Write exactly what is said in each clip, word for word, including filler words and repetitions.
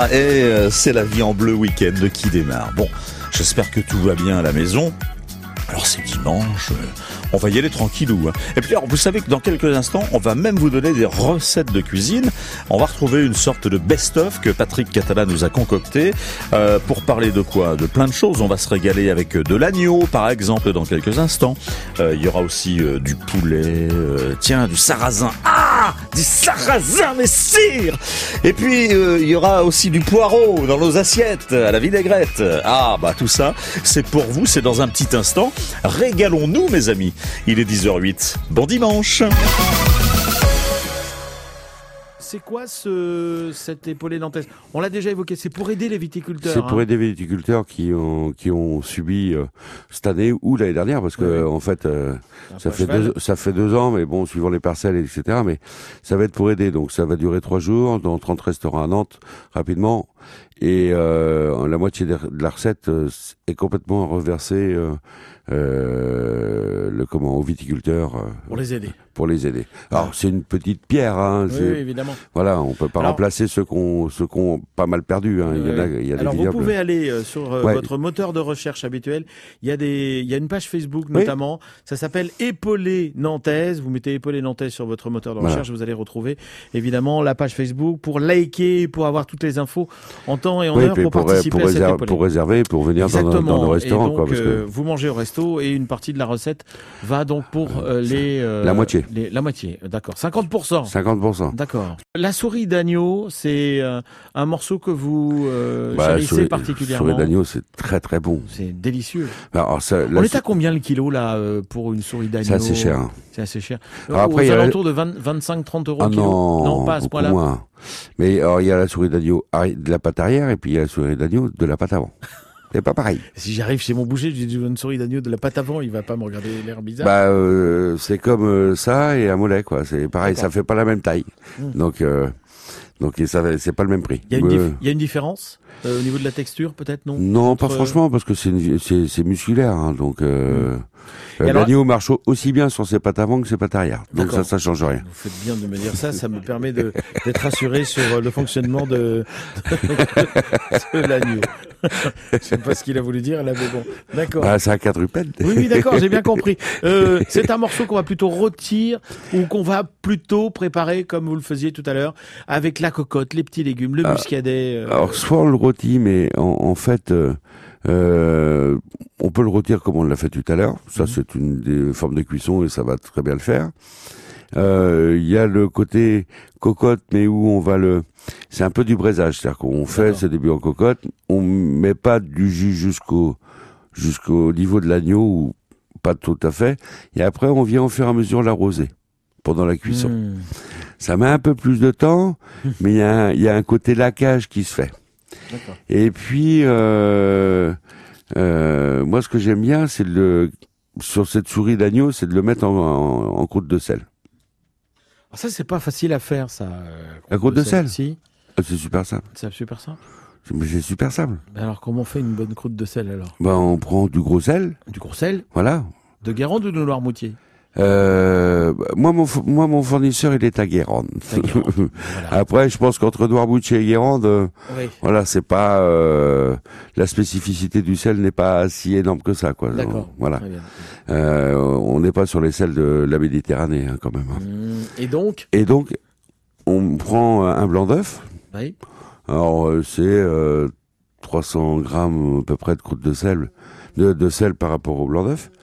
Ah, et euh, c'est la vie en bleu week-end qui démarre. Bon, j'espère que tout va bien à la maison. Alors c'est dimanche, euh, on va y aller tranquillou. Hein. Et puis alors, vous savez que dans quelques instants, on va même vous donner des recettes de cuisine. On va retrouver une sorte de best-of que Patrick Catala nous a concocté. Euh, pour parler de quoi ? De plein de choses. On va se régaler avec de l'agneau, par exemple, dans quelques instants. Euh, il y aura aussi euh, du poulet, euh, tiens, du sarrasin. Ah, du sarrasin, mais sire. Et puis, euh, il y aura aussi du poireau dans nos assiettes, à la vinaigrette. Ah, bah tout ça, c'est pour vous, c'est dans un petit instant. Régalons-nous, mes amis. Il est dix heures huit. Bon dimanche. C'est quoi ce, cette épaulée nantaise ? On l'a déjà évoqué, c'est pour aider les viticulteurs. C'est pour hein. aider les viticulteurs qui ont, qui ont subi euh, cette année ou l'année dernière, parce que oui. en fait, euh, ça, fait cheval. deux, ça fait deux ans, mais bon, suivant les parcelles, et cetera. Mais ça va être pour aider, donc ça va durer trois jours, dans trente restaurants à Nantes, rapidement. Et euh, la moitié de la recette euh, est complètement reversée euh, euh, le comment aux viticulteurs euh, Pour les aider. Pour les aider. Alors c'est une petite pierre, hein. Oui, c'est, oui, évidemment. Voilà, on peut pas Alors, remplacer ceux qu'on ceux qu'on pas mal perdu. Hein. Il y en a, il y a des Alors vous vignobles. pouvez aller euh, sur euh, Ouais. votre moteur de recherche habituel. Il y a des, il y a une page Facebook Oui. notamment. Ça s'appelle Épaulée Nantaise. Vous mettez Épaulée Nantaise sur votre moteur de Voilà. recherche, vous allez retrouver évidemment la page Facebook pour liker, pour avoir toutes les infos en temps et en Oui, heure puis pour, pour, participer pour, à cette réserver, épaulée. pour réserver, pour venir dans, nos- Exactement. dans nos restaurants, et donc, quoi, parce que euh, vous mangez au resto et une partie de la recette va donc pour euh, les euh, La moitié. les- la moitié, d'accord. cinquante pour cent. cinquante pour cent. D'accord. La souris d'agneau, c'est euh, un morceau que vous euh, Bah, chérissez souris, particulièrement. souris d'agneau, c'est très très bon. C'est délicieux. Alors, ça, On là, est à combien le kilo là euh, pour une souris d'agneau ? c'est assez cher. Hein. C'est assez cher. Alors Aux après, il y a- alentours de vingt, vingt-cinq trente euros Ah le kilo. non, non, pas à ce beaucoup point-là. moins. Mais alors, il y a la souris d'agneau arri- de la pâte arrière et puis il y a la souris d'agneau de la pâte avant. C'est pas pareil. Si j'arrive chez mon boucher, je dis une souris d'agneau de la pâte avant, il va pas me regarder l'air bizarre. Bah, euh, c'est comme euh, ça et un mollet, quoi. C'est pareil, D'accord. ça fait pas la même taille. Mmh. Donc, euh, donc et ça, c'est pas le même prix. Il y a une, Euh, dif- il y a une différence euh, au niveau de la texture, peut-être, non Non, Entre- pas franchement, parce que c'est une- c'est c'est musculaire, hein, donc euh, Et euh, alors- l'agneau marche au- aussi bien sur ses pattes avant que ses pattes arrière. Donc D'accord. ça, ça change rien. Vous faites bien de me dire ça, ça me permet de, d'être rassuré sur euh, le fonctionnement de, de, de l'agneau. Je sais pas ce qu'il a voulu dire là, mais bon, d'accord. Ah, c'est un quadrupède. Oui, oui, d'accord, j'ai bien compris. Euh, c'est un morceau qu'on va plutôt rôtir ou qu'on va plutôt préparer, comme vous le faisiez tout à l'heure, avec la cocotte, les petits légumes, le Ah, muscadet. euh, Alors, soit on le rôtit, mais en, en fait, euh, euh, on peut le rôtir comme on l'a fait tout à l'heure. Ça, Mhm. c'est une des formes de cuisson et ça va très bien le faire. Euh, Il y a le côté cocotte, mais où on va le... C'est un peu du braisage, c'est-à-dire qu'on fait D'accord. ce début en cocotte, on met pas du jus jusqu'au jusqu'au niveau de l'agneau, ou pas tout à fait, et après on vient au fur et à mesure l'arroser pendant la cuisson. hmm. Ça met un peu plus de temps, mais il y, a un- il y a un côté laquage qui se fait. D'accord. Et puis, euh, euh, moi, ce que j'aime bien, c'est de le, sur cette souris d'agneau, c'est de le mettre en, en, en croûte de sel. Alors ça, c'est pas facile à faire, ça. euh, La croûte de sel Si, Ah, c'est super simple. c'est super simple. C'est- Mais c'est super simple. Mais alors, comment on fait une bonne croûte de sel, alors ? Ben, on prend du gros sel, Du gros sel, voilà. de Guérande ou de Noirmoutier ? Euh, moi, mon, f- moi, mon fournisseur, il est à Guérande. À Guérande, voilà. Après, je pense qu'entre Noirmoutier et Guérande, euh, Oui. voilà, c'est pas euh, la spécificité du sel n'est pas si énorme que ça, quoi. D'accord. Voilà. Très bien. Euh, on n'est pas sur les sels de la Méditerranée, hein, quand même. hein. Hmm. Et donc, Et donc, on prend un blanc d'œuf. oui. Alors, euh, c'est euh, trois cents grammes à peu près de croûte de sel, de, de sel par rapport au blanc d'œuf.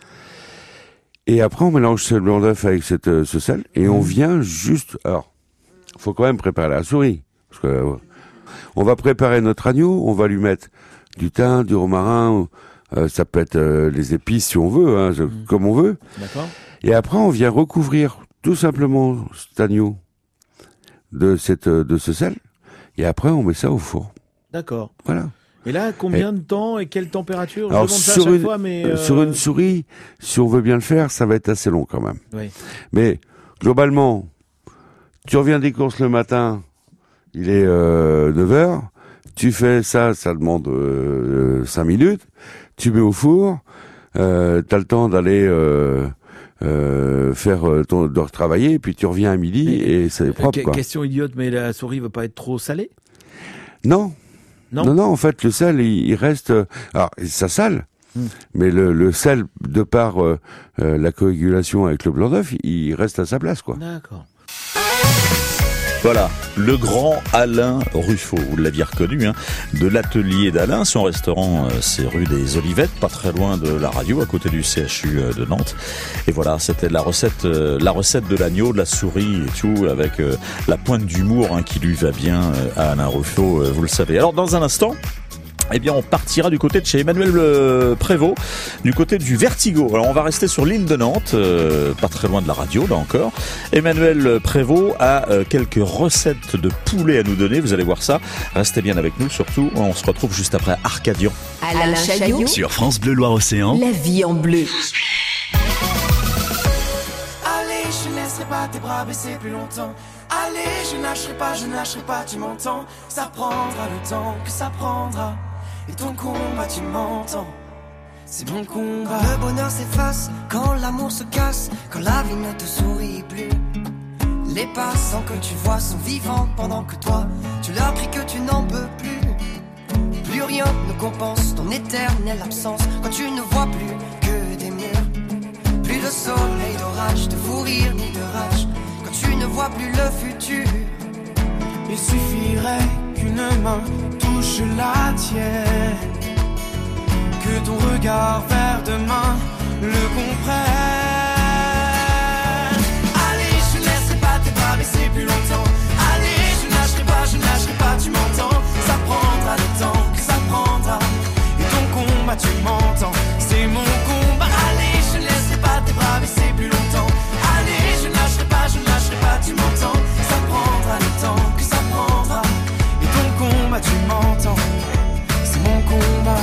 Et après, on mélange ce blanc d'œuf avec cette, euh, ce sel et on vient juste. Alors, faut quand même préparer la souris, parce que euh, on va préparer notre agneau. On va lui mettre du thym, du romarin. Euh, ça peut être euh, les épices si on veut, hein, je- Mhm. comme on veut. D'accord. Et après, on vient recouvrir tout simplement cet agneau de cette de ce sel. Et après, on met ça au four. D'accord. Voilà. Et là, combien de temps et quelle température ? Je Alors, demande ça à sur chaque une- fois, mais... Euh, euh, Sur une souris, si on veut bien le faire, ça va être assez long quand même. Oui. Mais globalement, tu reviens des courses le matin, il est euh, neuf heures, tu fais ça, ça demande euh, cinq minutes, tu mets au four, euh, tu as le temps d'aller euh, euh, faire euh, ton, de retravailler, puis tu reviens à midi Mais, et c'est propre, Que- quoi. Question idiote, mais la souris ne va pas être trop salée ? Non, Non, non, non, en fait, le sel, il, il reste... Euh, alors, ça sale, mm. mais le, le sel, de par euh, euh, la coagulation avec le blanc d'œuf, il reste à sa place, quoi. D'accord. Voilà, le grand Alain Ruffo, vous l'aviez reconnu, hein, de l'atelier d'Alain. Son restaurant, euh, c'est rue des Olivettes, pas très loin de la radio, à côté du C H U euh, de Nantes. Et voilà, c'était la recette, euh, la recette de l'agneau, de la souris et tout, avec euh, la pointe d'humour hein, qui lui va bien euh, à Alain Ruffo, euh, vous le savez. Alors, dans un instant, eh bien, on partira du côté de chez Emmanuel euh, Prévost, du côté du Vertigo. Alors, on va rester sur l'île de Nantes, euh, pas très loin de la radio, là encore. Emmanuel Prévost a euh, quelques recettes de poulet à nous donner, vous allez voir ça. Restez bien avec nous, surtout, on se retrouve juste après Arcadian. Alain Chaillot, sur France Bleu Loire-Océan. La vie en bleu. Allez, je ne laisserai pas tes bras baisser plus longtemps. Allez, je ne lâcherai pas, je ne lâcherai pas, tu m'entends. Ça prendra le temps que ça prendra. Et ton combat, tu m'entends. C'est mon combat. Quand le bonheur s'efface, quand l'amour se casse, quand la vie ne te sourit plus. Les passants que tu vois sont vivants pendant que toi, tu leur cries que tu n'en peux plus. Plus rien ne compense ton éternelle absence. Quand tu ne vois plus que des murs. Plus de soleil, d'orage, de fou rire ni de rage. Quand tu ne vois plus le futur. Il suffirait qu'une main touche la tienne, que ton regard vers demain le comprenne. Allez, je ne laisserai pas tes bras baisser plus longtemps. Allez, je ne lâcherai pas, je ne lâcherai pas, tu m'entends. Ça prendra le temps que ça prendra. Et ton combat, tu m'entends, c'est mon combat. Allez, je ne laisserai pas tes bras baisser plus longtemps. Allez, je ne lâcherai pas, je ne lâcherai pas, tu m'entends. Ça prendra le temps que ça prendra. Et ton combat, tu m'entends, c'est mon combat.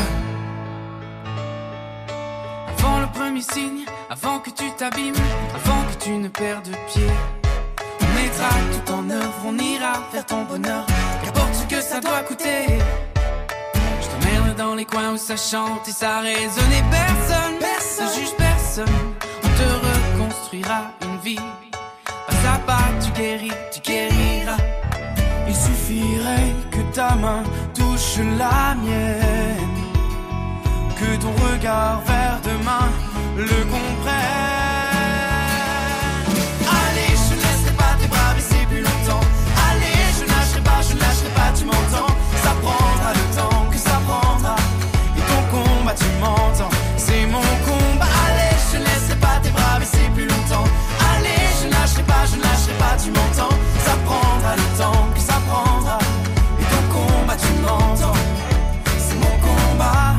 Avant le premier signe, avant que tu t'abîmes, avant que tu ne perdes pied, on mettra tout en œuvre, on ira vers ton bonheur, qu'importe ce que ça doit coûter. Je t'emmène dans les coins où ça chante et ça résonne et personne, personne ne juge personne. On te reconstruira une vie, pas à pas tu guéris, tu guériras. Il suffirait que ta main touche la mienne, que ton regard vers demain le comprenne. Allez, je ne laisserai pas tes bras baisser plus longtemps. Allez, je ne lâcherai pas, je ne lâcherai pas, tu m'entends. Ça prendra le temps que ça prendra. Et ton combat, tu m'entends, c'est mon combat. Allez, je ne laisserai pas tes bras baisser plus longtemps. Allez, je ne lâcherai pas, je ne lâcherai pas, tu m'entends. Ça prendra le temps que ça prendra. Et ton combat, tu m'entends, c'est mon combat.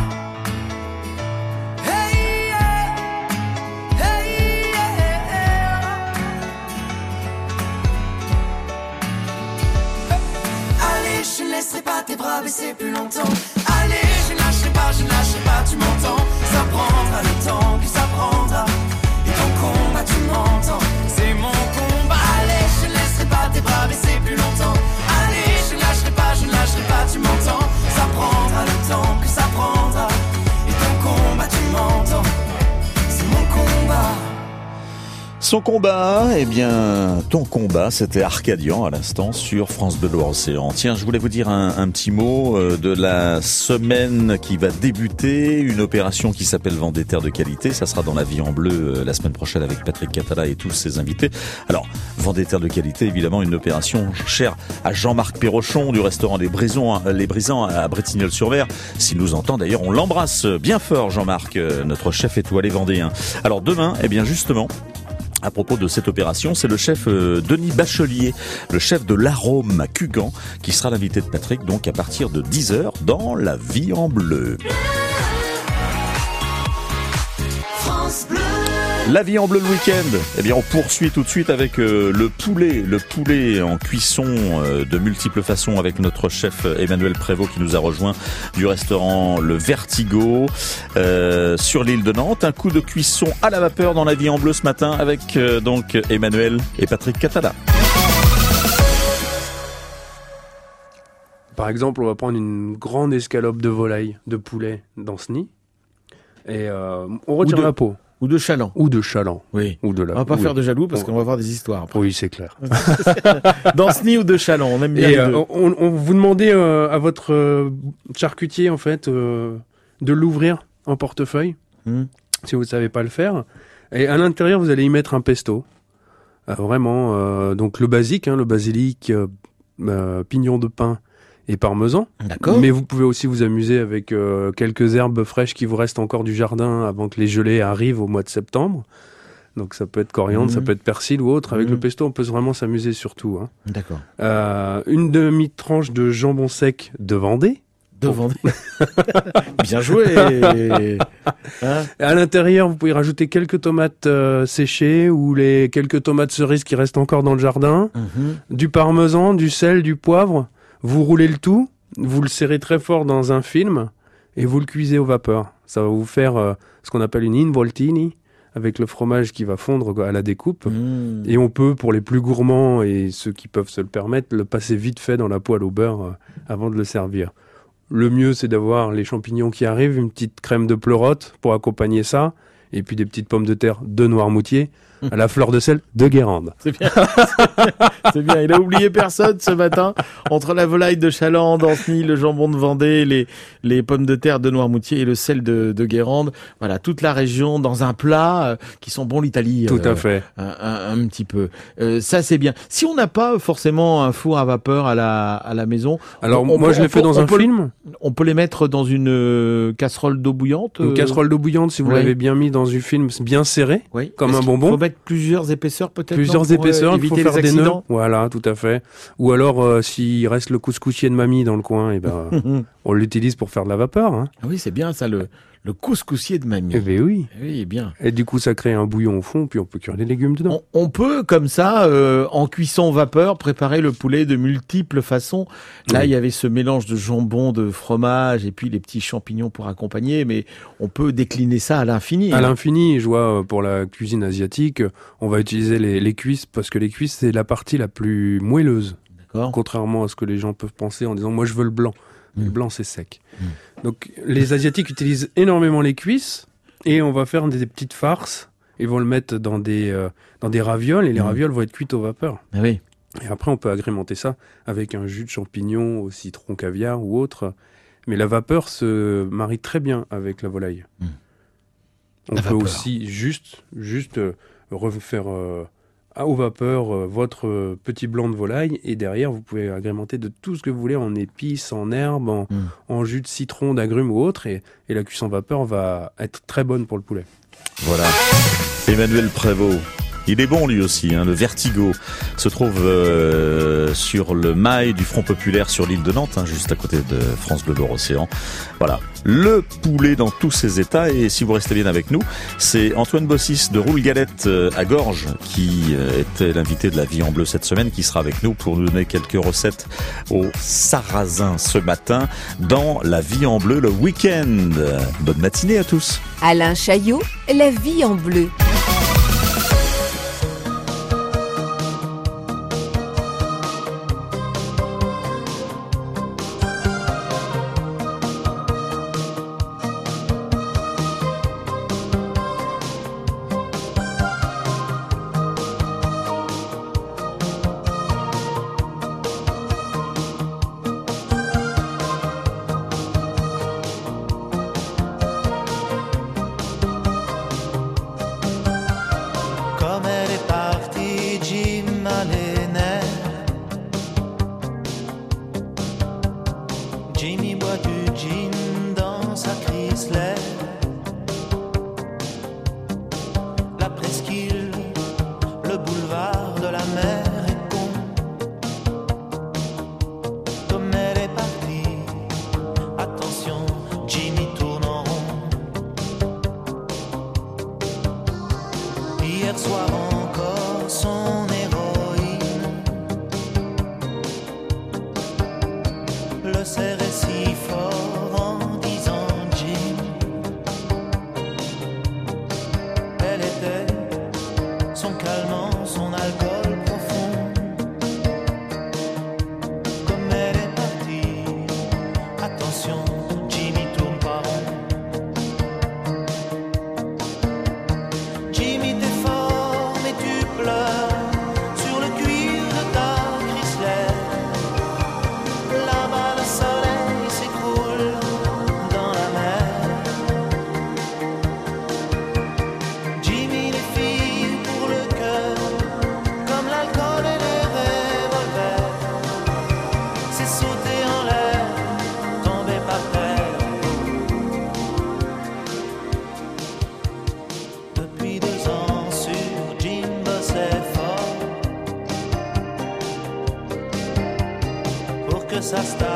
Je ne laisserai pas tes bras baisser plus longtemps. Allez, je ne lâcherai pas, je ne lâcherai pas, tu m'entends. Ça prendra le temps que ça prendra. Et ton combat, tu m'entends, c'est mon combat. Allez, je ne laisserai pas tes bras baisser plus longtemps. Allez, je ne lâcherai pas, je ne lâcherai pas, tu m'entends. Ça prendra le temps que ça prendra. Et ton combat, tu m'entends, c'est mon combat. Son combat, eh bien, ton combat, c'était Arcadian à l'instant sur France Bleu Loire-Océan. Tiens, je voulais vous dire un, un petit mot euh, de la semaine qui va débuter, une opération qui s'appelle Vendée Terre de Qualité. Ça sera dans La Vie en Bleu euh, la semaine prochaine avec Patrick Catala et tous ses invités. Alors, Vendée Terre de Qualité, évidemment, une opération chère à Jean-Marc Perrochon du restaurant Les Brisons, Les Brisants à Bretignolles-sur-Mer. S'il nous entend, d'ailleurs, on l'embrasse bien fort, Jean-Marc, euh, notre chef étoilé vendéen. Alors demain, eh bien, justement, à propos de cette opération, c'est le chef euh, Denis Bachelier, le chef de l'Arôme à Cugan, qui sera l'invité de Patrick, donc à partir de dix heures dans La Vie en Bleu. France Bleu. La Vie en Bleu le week-end. Eh bien, on poursuit tout de suite avec euh, le poulet, le poulet en cuisson euh, de multiples façons avec notre chef Emmanuel Prévost qui nous a rejoint du restaurant Le Vertigo euh, sur l'île de Nantes. Un coup de cuisson à la vapeur dans La Vie en Bleu ce matin avec euh, donc Emmanuel et Patrick Catala. Par exemple, on va prendre une grande escalope de volaille, de poulet dans ce nid et euh, on retire de... la peau. Ou de chaland. ou de chaland. Oui. Ou de la... On va pas oui. faire de jaloux parce On- qu'on va avoir des histoires. après. Oui, c'est clair. Danceny ou de chaland, on aime bien Et les euh, deux. on, on vous demandez euh, à votre euh, charcutier, en fait, euh, de l'ouvrir en portefeuille, Hmm. si vous ne savez pas le faire. Et à l'intérieur, vous allez y mettre un pesto. Euh, vraiment, euh, donc le basique, hein, le basilic, euh, euh, pignon de pin et parmesan. D'accord. Mais vous pouvez aussi vous amuser avec euh, quelques herbes fraîches qui vous restent encore du jardin avant que les gelées arrivent au mois de septembre. Donc ça peut être coriandre, Mhm. ça peut être persil ou autre. Avec Mhm. le pesto, on peut vraiment s'amuser surtout. Hein. D'accord. Euh, une demi-tranche de jambon sec de Vendée. Devant. Bien joué. Hein Et à l'intérieur, vous pouvez rajouter quelques tomates euh, séchées ou les quelques tomates cerises qui restent encore dans le jardin. Mhm. Du parmesan, du sel, du poivre. Vous roulez le tout, vous le serrez très fort dans un film et vous le cuisez au vapeur. Ça va vous faire euh, ce qu'on appelle une involtini avec le fromage qui va fondre à la découpe. Mmh. Et on peut, pour les plus gourmands et ceux qui peuvent se le permettre, le passer vite fait dans la poêle au beurre euh, avant de le servir. Le mieux, c'est d'avoir les champignons qui arrivent, une petite crème de pleurote pour accompagner ça, et puis des petites pommes de terre de Noirmoutier, à la fleur de sel de Guérande. C'est bien. C'est bien. Il a oublié personne ce matin. Entre la volaille de Chaland, Danceny, le jambon de Vendée, les, les pommes de terre de Noirmoutier et le sel de, de Guérande. Voilà, toute la région dans un plat euh, qui sent bon l'Italie. Tout euh, à fait. Un, un, un petit peu. Euh, ça, c'est bien. Si on n'a pas forcément un four à vapeur à la, à la maison. Alors, on- on moi, peut- je l'ai on fait peut- dans on un peut- film. On peut les mettre dans une euh, casserole d'eau bouillante. Une euh, casserole d'eau bouillante, si vous ouais. l'avez bien mis dans un film bien serré, oui. comme Est-ce un qu'il bonbon. faut mettre plusieurs épaisseurs peut-être. plusieurs non, pour, euh, épaisseurs, il faut éviter faire les des nœuds. accidents. Voilà, tout à fait. Ou alors, euh, s'il reste le couscoussier de mamie dans le coin, et ben, on l'utilise pour faire de la vapeur. Hein. Ah oui, c'est bien ça, le, le couscoussier de mamie. Eh ben oui. Oui, bien. Et du coup, ça crée un bouillon au fond, puis on peut cuire les légumes dedans. On, on peut, comme ça, euh, en cuisson vapeur, préparer le poulet de multiples façons. Là, Oui. il y avait ce mélange de jambon, de fromage, et puis les petits champignons pour accompagner, mais on peut décliner ça à l'infini. À hein. l'infini, je vois, euh, pour la cuisine asiatique, euh, on va utiliser les, les cuisses, parce que les cuisses, c'est la partie la plus moelleuse. D'accord. Contrairement à ce que les gens peuvent penser en disant, moi, je veux le blanc. Mm. Le blanc, c'est sec. Mm. Donc, les Asiatiques utilisent énormément les cuisses, et on va faire des, des petites farces. Ils vont le mettre dans des, euh, dans des ravioles, et les Mm. ravioles vont être cuites au vapeur. Ah oui. Et après, on peut agrémenter ça avec un jus de champignons au citron caviar ou autre. Mais la vapeur se marie très bien avec la volaille. Mm. On La peut vapeur. aussi juste, juste euh, refaire euh, à- au vapeur euh, votre euh, petit blanc de volaille. Et derrière, vous pouvez agrémenter de tout ce que vous voulez en épices, en herbes, en, Mm. en jus de citron, d'agrumes ou autre. Et, et la cuisson vapeur va être très bonne pour le poulet. Voilà. Emmanuel Prévost. Il est bon lui aussi, hein. Le Vertigo se trouve euh, sur le mail du Front Populaire sur l'île de Nantes, hein, juste à côté de France Bleu Océan. Voilà, le poulet dans tous ses états. Et si vous restez bien avec nous, c'est Antoine Bossis de Roule Galette euh, à Gorges qui euh, était l'invité de la Vie en Bleu cette semaine, qui sera avec nous pour nous donner quelques recettes au sarrasin ce matin dans la Vie en Bleu le week-end. Bonne matinée à tous. Alain Chaillot, La vie en bleu. Comme elle est partie, Jim a les nerfs. Jimmy boit du gin dans sa Chrysler. La presqu'île, le boulevard de la mer est con. Comme elle est partie, attention, Jimmy tourne en rond. Hier soir encore son héroïne le serrait si fort en disant Jim. Elle était son calmant, son alcool profond. Comme elle est partie, attention, Jimmy tourne pas rond.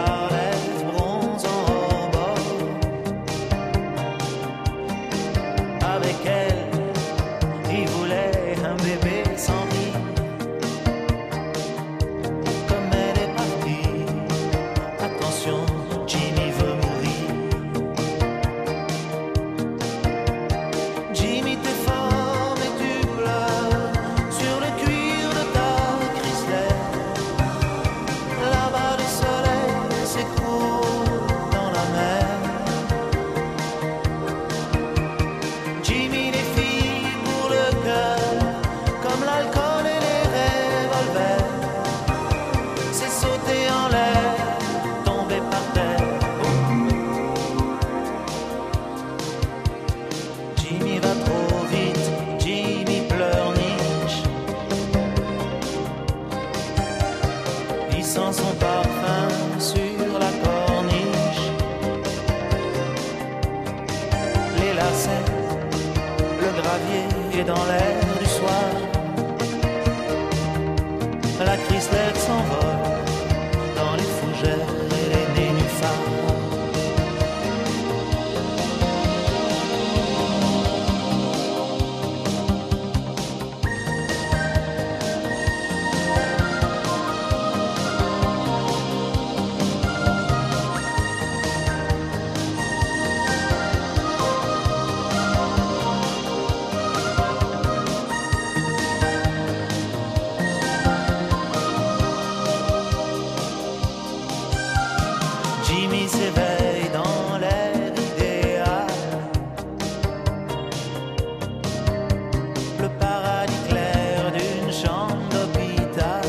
par les bronzants au bord. Avec elle, il voulait un bébé sans vie. Comme elle est partie, attention, Jimmy veut mourir. Jimmy, t'es fort mais tu pleures sur le cuir de ta Chrysler. Là-bas le soleil s'écroule dans la mer. Jimmy, les filles pour le cœur, comme l'alcool et les revolvers. C'est sauter en l'air, tomber par terre. Jimmy va trop vite, Jimmy pleurniche. Il sent son parfum sur la corniche. Les lacets, le gravier est dans l'air du soir. La Chrysler s'envole dans les fougères et les nénuphars. Jimmy s'éveille dans l'air idéal. Le paradis clair d'une chambre d'hôpital.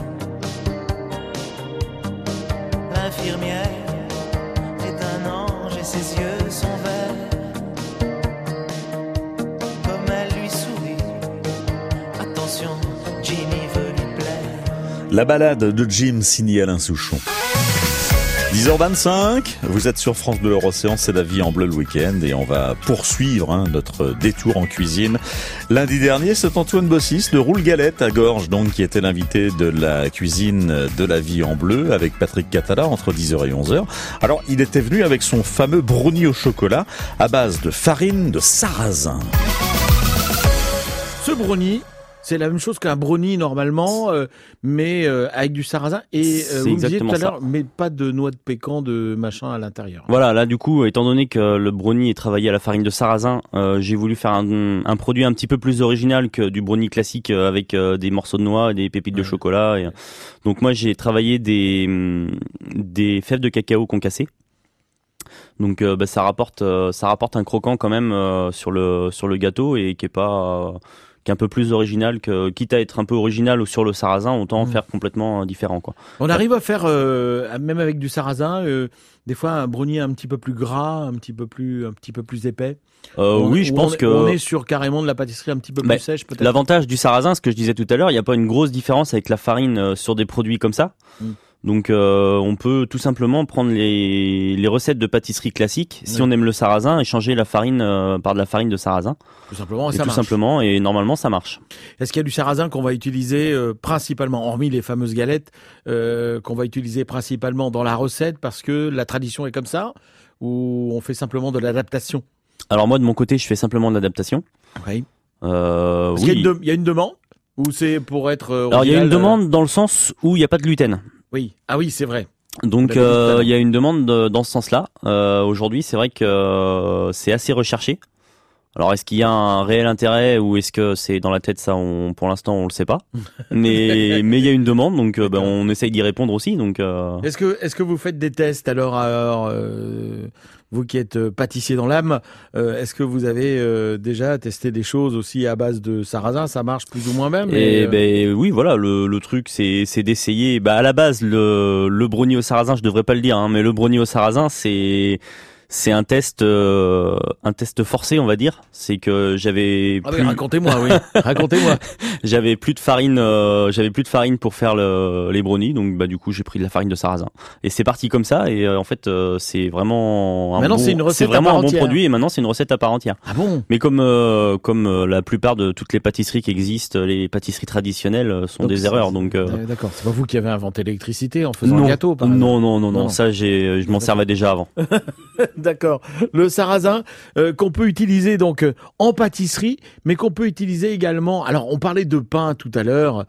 L'infirmière est un ange et ses yeux sont verts. Comme elle lui sourit, attention, Jimmy veut lui plaire. La balade de Jim, signé Alain Souchon. dix heures vingt-cinq, vous êtes sur France Bleu Océan, c'est la vie en bleu le week-end et on va poursuivre hein, notre détour en cuisine. Lundi dernier, c'est Antoine Bossis de Roule Galette à Gorges, donc qui était l'invité de la cuisine de la vie en bleu avec Patrick Catala entre dix heures et onze heures. Alors, il était venu avec son fameux brownie au chocolat à base de farine de sarrasin. Ce brownie, c'est la même chose qu'un brownie normalement, euh, mais euh, avec du sarrasin. Et euh, C'est vous me disiez tout exactement à l'heure, ça. mais pas de noix de pécan, de machin à l'intérieur. Voilà, là du coup, étant donné que le brownie est travaillé à la farine de sarrasin, euh, j'ai voulu faire un, un produit un petit peu plus original que du brownie classique euh, avec euh, des morceaux de noix et des pépites Ouais. de chocolat. Et, donc moi, j'ai travaillé des, hum, des fèves de cacao concassées. Donc euh, bah, ça rapporte euh, ça rapporte un croquant quand même euh, sur le sur le gâteau et qui est pas euh, qui est un peu plus original que quitte à être un peu original ou sur le sarrasin, autant en Mmh. faire complètement euh, différent quoi. On arrive à faire, euh, même avec du sarrasin, euh, des fois un brownie un petit peu plus gras, un petit peu plus, un petit peu plus épais. Euh, On- oui, je ou pense on, que on est sur carrément de la pâtisserie un petit peu plus Bah, sèche peut-être. l'avantage du sarrasin, ce que je disais tout à l'heure, il n'y a pas une grosse différence avec la farine euh, sur des produits comme ça. Mm. Donc euh, on peut tout simplement prendre les, les recettes de pâtisserie classiques, si Oui. on aime le sarrasin, et changer la farine euh, par de la farine de sarrasin. Tout simplement, et Et ça tout marche. simplement, et normalement ça marche. Est-ce qu'il y a du sarrasin qu'on va utiliser euh, principalement, hormis les fameuses galettes, euh, qu'on va utiliser principalement dans la recette parce que la tradition est comme ça, ou on fait simplement de l'adaptation? Alors moi de mon côté, je fais simplement de l'adaptation. Oui. Euh, Parce qu'il y a oui. une de- il y a une demande, ou c'est pour être euh, Alors il y a une original, euh, demande dans le sens où il n'y a pas de gluten. Oui. Ah oui, c'est vrai. Donc On l'avait dit tout à euh, l'heure. il y a une demande de- dans ce sens-là. Euh, Aujourd'hui, c'est vrai que euh, c'est assez recherché. Alors est-ce qu'il y a un réel intérêt ou est-ce que c'est dans la tête, ça on, pour l'instant on le sait pas. Mais mais il y a une demande, donc euh, ben, D'accord. on essaye d'y répondre aussi. Donc euh, Est-ce que, est-ce que vous faites des tests alors, alors, euh, vous qui êtes euh, pâtissier dans l'âme, euh, est-ce que vous avez euh, déjà testé des choses aussi à base de sarrasin? Ça marche plus ou moins même? et mais, euh, ben oui, voilà, le, le truc c'est c'est d'essayer. Bah à la base le le brownie au sarrasin, je devrais pas le dire, hein, mais le brownie au sarrasin c'est c'est un test, euh, un test forcé, on va dire. C'est que j'avais Ah plus, oui, racontez-moi, oui. Racontez-moi. j'avais plus de farine, euh, j'avais plus de farine pour faire le, les brownies, donc bah du coup j'ai pris de la farine de sarrasin. Et c'est parti comme ça. Et euh, en fait, euh, c'est vraiment un Maintenant, bon, c'est une recette c'est vraiment à part un bon entière. produit. Et maintenant, c'est une recette à part entière. Ah bon? Mais comme euh, comme euh, la plupart de toutes les pâtisseries qui existent, les pâtisseries traditionnelles euh, sont Donc, des c'est- erreurs. Donc euh, Euh, D'accord, c'est pas vous qui avez inventé l'électricité en faisant non, un gâteau, par exemple. non, non, non, non, Non. ça j'ai, je m'en servais déjà avant. D'accord. Le sarrasin euh, qu'on peut utiliser donc euh, en pâtisserie, mais qu'on peut utiliser également. Alors, on parlait de pain tout à l'heure.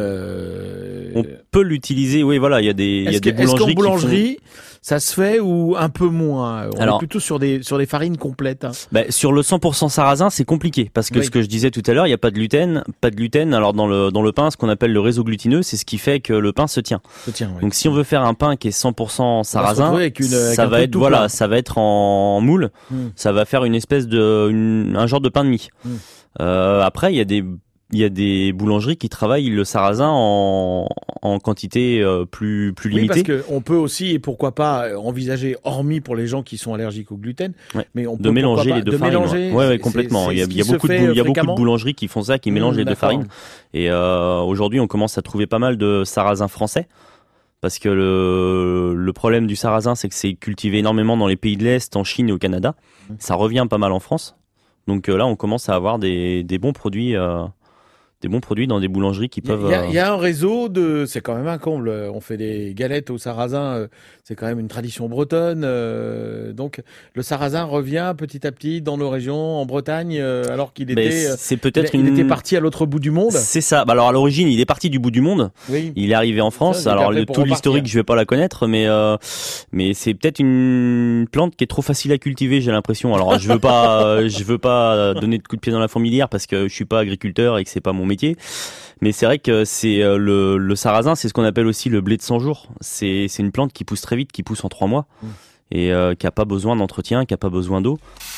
Euh, On peut l'utiliser, oui, voilà, il y a des, il y a Est-ce des que- est-ce qu'en boulangeries qui font- boulangerie, ça se fait ou un peu moins? On Alors- est plutôt sur des sur des farines complètes. Hein. Bah, sur le cent pour cent sarrasin, c'est compliqué parce que Oui. ce que je disais tout à l'heure, il n'y a pas de gluten, pas de gluten. Alors dans le dans le pain, ce qu'on appelle le réseau glutineux, c'est ce qui fait que le pain se tient. Tiens, oui. Donc si on veut faire un pain qui est cent pour cent se sarrasin, retrouver avec une- avec ça un va peu être tout voilà, plat. ça va être en moule, Hmm. ça va faire une espèce de une- un genre de pain de mie. Hmm. Euh, après, il y a des il y a des boulangeries qui travaillent le sarrasin en en quantité euh, plus plus Oui, limitée. parce qu'on peut aussi, et pourquoi pas, euh, envisager, hormis pour les gens qui sont allergiques au gluten, Ouais. mais on peut De mélanger pourquoi les pas- deux de farines. mélanger, ouais, ouais, c'est- complètement. c'est Il y a, ce il y a qui se beaucoup de fait, bou- il y a beaucoup de fréquemment. boulangeries qui font ça, qui Mmh, mélangent les deux d'accord. farines. Et euh, aujourd'hui, on commence à trouver pas mal de sarrasin français. Parce que le, le problème du sarrasin, c'est que c'est cultivé énormément dans les pays de l'Est, en Chine et au Canada. Mmh. Ça revient pas mal en France. Donc euh, là, on commence à avoir des, des bons produits, euh, des bons produits dans des boulangeries qui Il y a- peuvent. il y, a- euh, il y a un réseau de, c'est quand même un comble. On fait des galettes au sarrasin, euh, c'est quand même une tradition bretonne. euh, donc le sarrasin revient petit à petit dans nos régions, en Bretagne, euh, alors qu'il mais était, euh, c'est il, peut-être il une. était parti à l'autre bout du monde. C'est ça. Bah alors à l'origine, il est parti du bout du monde. Oui. Il est arrivé en France. Ça, il est Alors après le, pour tout repartir. l'historique, je vais pas la connaître, mais euh, mais c'est peut-être une plante qui est trop facile à cultiver, j'ai l'impression. Alors je veux pas, euh, je veux pas donner de coup de pied dans la fourmilière parce que je suis pas agriculteur et que c'est pas mon métier. Mais c'est vrai que c'est euh, le, le sarrasin, c'est ce qu'on appelle aussi le blé de cent jours. C'est c'est une plante qui pousse très vite, qui pousse en trois mois Mmh. et euh, qui a pas besoin d'entretien, qui a pas besoin d'eau.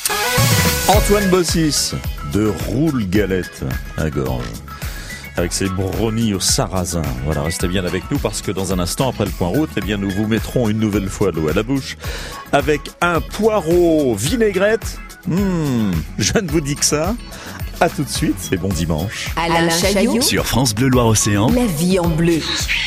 Antoine Bossis de Roule Galette à Gorge, avec ses brownies au sarrasin. Voilà, restez bien avec nous parce que dans un instant, après le point route, eh bien, nous vous mettrons une nouvelle fois l'eau à la bouche avec un poireau vinaigrette. Mmh, je ne vous dis que ça. À tout de suite, c'est bon dimanche. Alain Chaillot, Sur France Bleu Loire-Océan. la vie en bleu.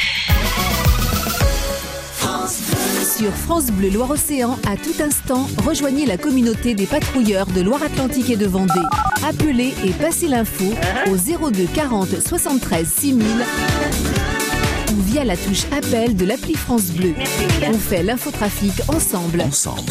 Sur France Bleu Loire-Océan, à tout instant, rejoignez la communauté des patrouilleurs de Loire-Atlantique et de Vendée. Appelez et passez l'info au zéro deux quarante soixante-treize six mille ou via la touche appel de l'appli France Bleu. On fait l'infotrafic ensemble. Ensemble.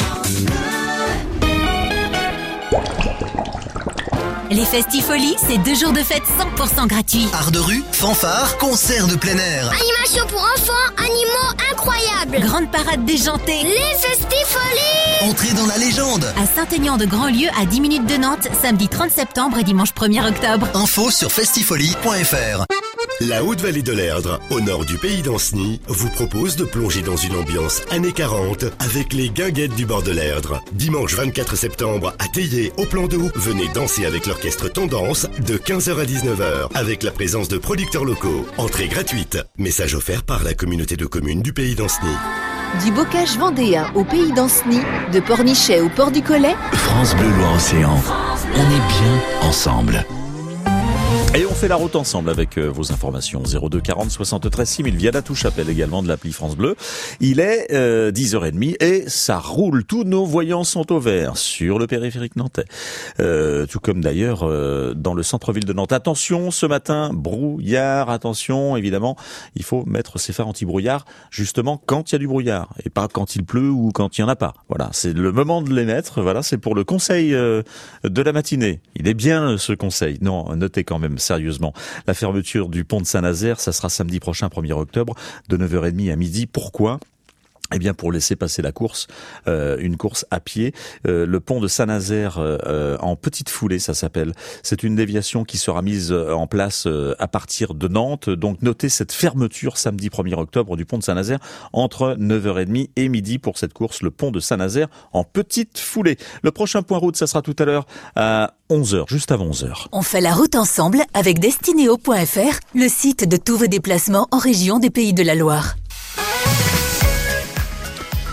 Les Festifolies, c'est deux jours de fête cent pour cent gratuits. Art de rue, fanfare, concert de plein air. Animation pour enfants, animaux incroyables. Grande parade déjantée. Les Festifolies. Entrée dans la légende. À Saint-Aignan de Grandlieu, à dix minutes de Nantes, samedi trente septembre et dimanche premier octobre. Info sur festifolie point f r. La Haute-Vallée de l'Erdre, au nord du pays d'Anceny, vous propose de plonger dans une ambiance années quarante avec les guinguettes du bord de l'Erdre. Dimanche vingt-quatre septembre, à Théier, au plan d'eau, venez danser avec l'orchestre Tendance de quinze heures à dix-neuf heures avec la présence de producteurs locaux. Entrée gratuite. Message offert par la communauté de communes du pays d'Anceny. Du bocage vendéen au pays d'Anceny, de Pornichet au port du Collet, France Bleu Loire-Océan. On est bien ensemble. Et on fait la route ensemble avec euh, vos informations. zéro deux quarante soixante-treize six mille via la touche appel également de l'appli France Bleu. Il est euh, dix heures trente et ça roule. Tous nos voyants sont au vert sur le périphérique nantais. Euh, tout comme d'ailleurs euh, dans le centre-ville de Nantes. Attention, ce matin, brouillard. Attention, évidemment, il faut mettre ses phares anti-brouillard justement quand il y a du brouillard et pas quand il pleut ou quand il y en a pas. Voilà, c'est le moment de les mettre. Voilà, c'est pour le conseil euh, de la matinée. Il est bien ce conseil. Non, notez quand même sérieusement. La fermeture du pont de Saint-Nazaire, ça sera samedi prochain, premier octobre, de neuf heures trente à midi. Pourquoi ? Eh bien, pour laisser passer la course, euh, une course à pied. Euh, le pont de Saint-Nazaire euh, en petite foulée, ça s'appelle. C'est une déviation qui sera mise en place euh, à partir de Nantes. Donc, notez cette fermeture samedi premier octobre du pont de Saint-Nazaire entre neuf heures trente et midi pour cette course, le pont de Saint-Nazaire en petite foulée. Le prochain point route, ça sera tout à l'heure à onze heures, juste avant onze heures. On fait la route ensemble avec Destineo point f r, le site de tous vos déplacements en région des Pays de la Loire.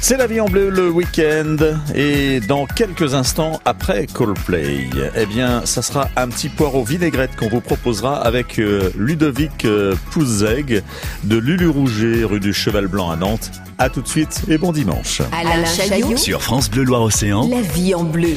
C'est la vie en bleu le week-end et dans quelques instants après Coldplay, eh bien ça sera un petit poireau vinaigrette qu'on vous proposera avec euh, Ludovic euh, Pouzeg de Lulu Rouget rue du Cheval Blanc à Nantes. À tout de suite et bon dimanche. Alain Chaillot Sur France Bleu Loire-Océan. La vie en bleu.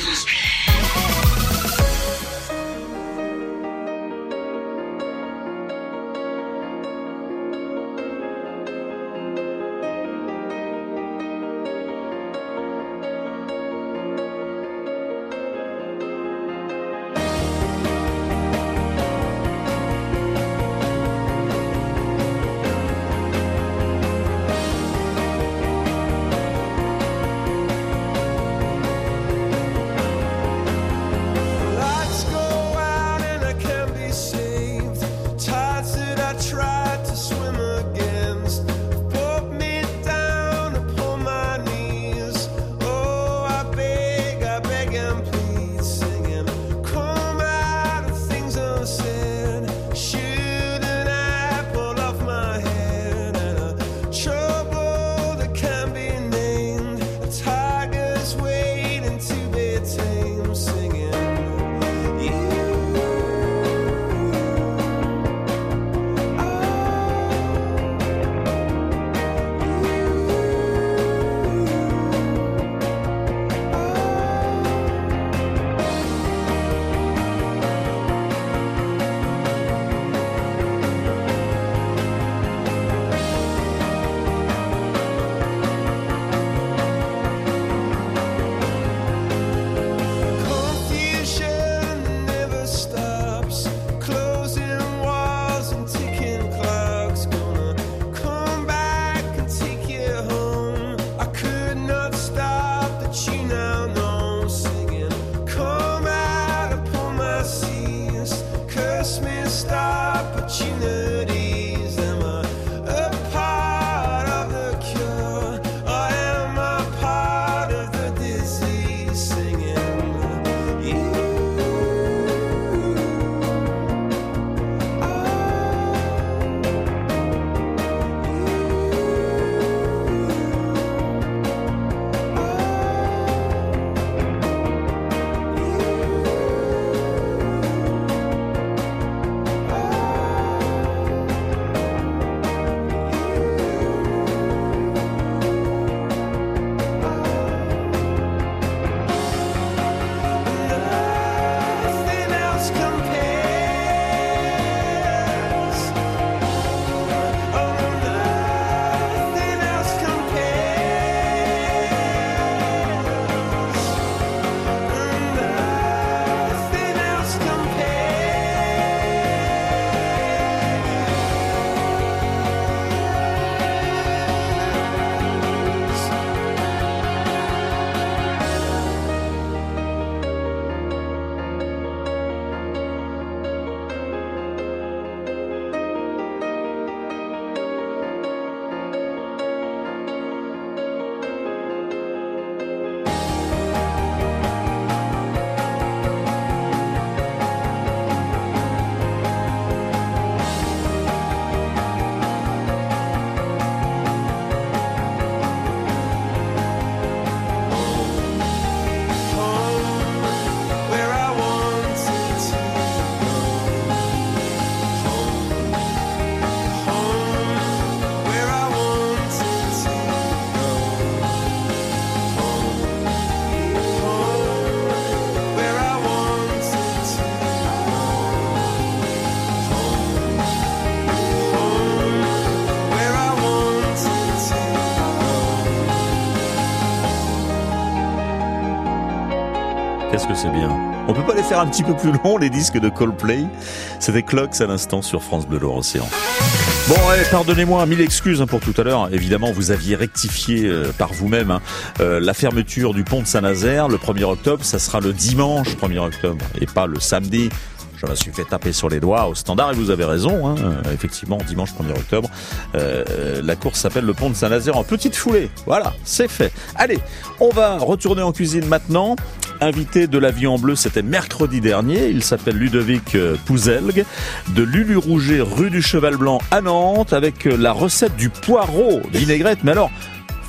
Qu'est-ce que c'est bien. On peut pas les faire un petit peu plus longs, les disques de Coldplay. C'était Clocks à l'instant sur France Bleu Loire-Océan. Bon, ouais, pardonnez-moi, mille excuses hein, pour tout à l'heure. Évidemment, vous aviez rectifié euh, par vous-même hein, euh, la fermeture du pont de Saint-Nazaire le premier octobre. Ça sera le dimanche premier octobre et pas le samedi. Je me suis fait taper sur les doigts au standard et vous avez raison. Hein, euh, effectivement, dimanche premier octobre, euh, la course s'appelle le pont de Saint-Nazaire en petite foulée. Voilà, c'est fait. Allez, on va retourner en cuisine maintenant. Invité de la vie en bleu, c'était mercredi dernier. Il s'appelle Ludovic Pouzeg de Lulu Rouget, rue du Cheval Blanc à Nantes, avec la recette du poireau vinaigrette. Mais alors,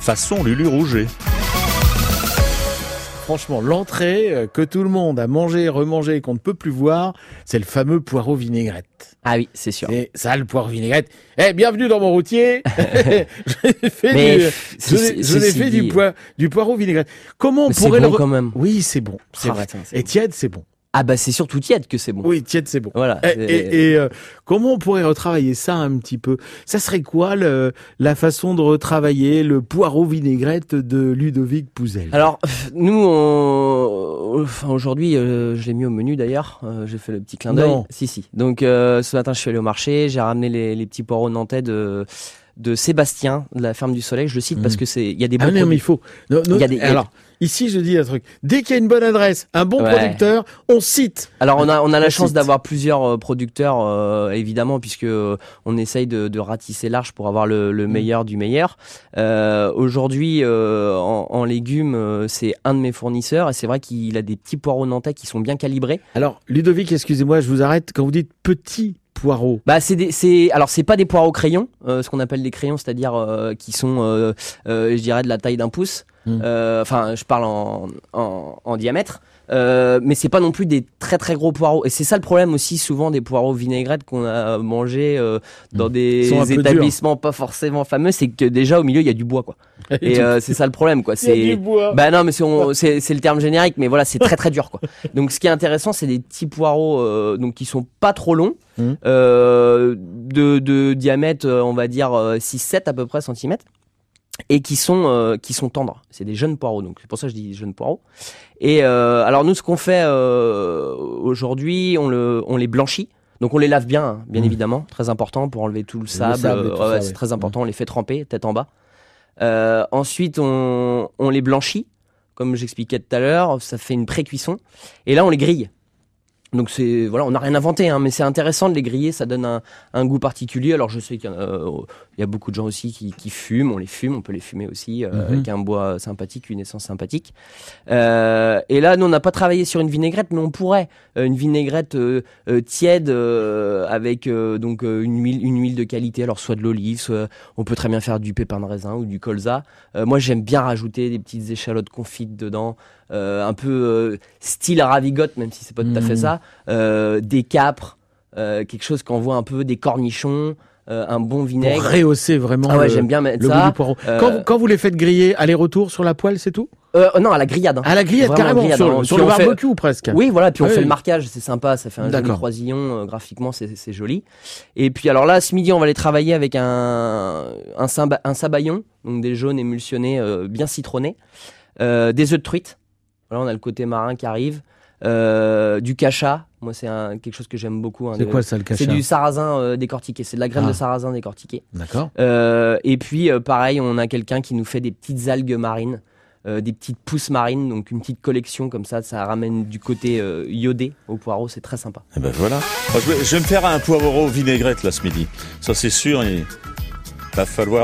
façon Lulu Rouget. Franchement, l'entrée euh, que tout le monde a mangé, remangé et qu'on ne peut plus voir, c'est le fameux poireau vinaigrette. Ah oui, c'est sûr. C'est ça, le poireau vinaigrette. Eh, bienvenue dans mon routier. je fait, Mais du, c'est- je, c'est- je l'ai ceci fait du, dit- poi- du poireau vinaigrette. Comment on Mais c'est pourrait bon le... re- quand même. Oui, c'est bon. C'est Ah, vrai. putain, c'est Et bon. tiède, c'est bon. Ah bah c'est surtout tiède que c'est bon. Oui, tiède, c'est bon. Voilà. Et, c'est- et, et, euh, comment on pourrait retravailler ça un petit peu? Ça serait quoi le, la façon de retravailler le poireau vinaigrette de Ludovic Pouzel? Alors, nous, on... enfin, aujourd'hui, euh, je l'ai mis au menu d'ailleurs. Euh, j'ai fait le petit clin d'œil. Non. Si, si. Donc, euh, ce matin, je suis allé au marché. J'ai ramené les, les petits poireaux nantais de, de Sébastien, de la Ferme du Soleil. Je le cite Mmh. parce que c'est, il y a des bons Ah non, mais produits. il faut. Non, non, Il y a des- il y a- Alors, ici, je dis un truc. Dès qu'il y a une bonne adresse, un bon Ouais. producteur, on cite. Alors on a on a la On chance cite. d'avoir plusieurs euh, producteurs euh, évidemment puisque euh, on essaye de, de ratisser large pour avoir le, le meilleur du meilleur. Euh, Aujourd'hui euh, en, en légumes euh, c'est un de mes fournisseurs et c'est vrai qu'il a des petits poireaux nantais qui sont bien calibrés. Alors, Ludovic, excusez-moi, je vous arrête. Quand vous dites petit poireau, Bah c'est des c'est alors c'est pas des poireaux crayons, euh, ce qu'on appelle des crayons, c'est-à-dire euh, qui sont euh, euh, je dirais de la taille d'un pouce. Mm. Euh, Enfin, je parle en en, en diamètre. Euh, mais c'est pas non plus des très très gros poireaux et c'est ça le problème aussi souvent des poireaux vinaigrettes qu'on a mangé euh, dans Ils sont un des peu établissements pas forcément fameux, c'est que déjà au milieu il y a du bois quoi. Et Et tout. euh, c'est ça le problème quoi. Il y a C'est du bois. bah non mais c'est on- c'est c'est le terme générique mais voilà c'est très très dur quoi. Donc ce qui est intéressant c'est des petits poireaux euh, donc qui sont pas trop longs Mm. euh, de de diamètre euh, on va dire euh, six sept à peu près centimètres et qui sont euh, qui sont tendres. C'est des jeunes poireaux, donc c'est pour ça que je dis jeunes poireaux. Et euh, alors nous, ce qu'on fait euh, aujourd'hui, on le on les blanchit. Donc on les lave bien, hein, bien Mmh. évidemment, très important pour enlever tout le sable. sable et tout euh, ça, ouais, ouais. c'est très important. On les fait tremper tête en bas. Euh, ensuite, on on les blanchit, comme j'expliquais tout à l'heure. Ça fait une pré-cuisson. Et là, on les grille. Donc c'est voilà, on n'a rien inventé, hein, mais c'est intéressant de les griller, ça donne un, un goût particulier. Alors je sais qu'il y, en a, euh, il y a beaucoup de gens aussi qui, qui fument, on les fume, on peut les fumer aussi euh, Mhm. avec un bois sympathique, une essence sympathique. Euh, et là, nous on n'a pas travaillé sur une vinaigrette, mais on pourrait Euh, une vinaigrette euh, euh, tiède euh, avec euh, donc euh, une huile, une huile de qualité. Alors soit de l'olive, soit on peut très bien faire du pépin de raisin ou du colza. Euh, moi j'aime bien rajouter des petites échalotes confites dedans. Euh, un peu euh, style ravigote, même si c'est pas tout à fait Mhm. ça, euh, des capres, euh, quelque chose qu'on voit un peu, des cornichons, euh, un bon pour vinaigre. rehausser vraiment Ah ouais, le, j'aime bien mettre le goût ça. du poireau. Euh, Quand, vous- quand vous les faites griller, aller-retour sur la poêle, c'est tout? Euh, non, à la grillade. Hein. À la grillade, Vraiment carrément, grillade, sur, hein. sur Puis le on fait- barbecue presque. Oui, voilà, puis on Ah fait oui. le marquage, c'est sympa, ça fait un joli D'accord. croisillon, euh, graphiquement c'est c'est joli. Et puis alors là, ce midi, on va les travailler avec un, un, samba- un sabayon, donc des jaunes émulsionnés euh, bien citronnés, euh, des œufs de truite, voilà, on a le côté marin qui arrive, euh, du cacha, moi c'est un- quelque chose que j'aime beaucoup. hein, C'est de- quoi ça, le cacha? C'est du sarrasin euh, décortiqué, c'est de la graine Ah. de sarrasin décortiquée. D'accord. Euh, et puis, euh, pareil, on a quelqu'un qui nous fait des petites algues marines, euh, des petites pousses marines, donc une petite collection comme ça, ça ramène du côté euh, iodé au poireau, c'est très sympa. Eh ben voilà. Moi, je, vais, je vais me faire un poireau vinaigrette là ce midi. Ça c'est sûr. Il va falloir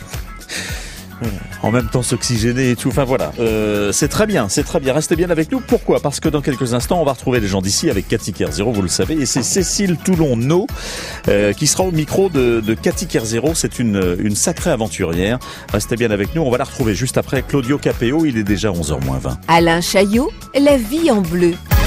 en même temps s'oxygéner et tout. Enfin voilà. Euh, c'est très bien, c'est très bien. Restez bien avec nous. Pourquoi? Parce que dans quelques instants, on va retrouver les gens d'ici avec Cathy Kerzero, vous le savez. Et c'est Cécile Toulon-No euh, qui sera au micro de, de Cathy Kerzero. C'est une, une sacrée aventurière. Restez bien avec nous. On va la retrouver juste après Claudio Capéo. Il est déjà onze heures moins vingt. Alain Chaillot, La vie en bleu.